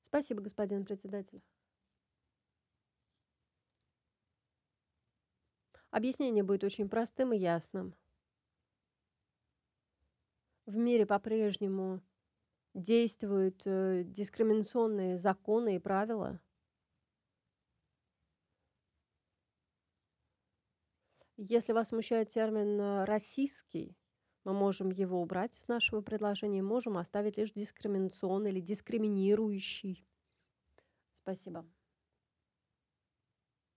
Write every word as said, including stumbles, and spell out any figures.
Спасибо, господин председатель. Объяснение будет очень простым и ясным. В мире по-прежнему действуют, э, дискриминационные законы и правила. Если вас смущает термин, э, "расистский", мы можем его убрать из нашего предложения, можем оставить лишь дискриминационный или дискриминирующий. Спасибо.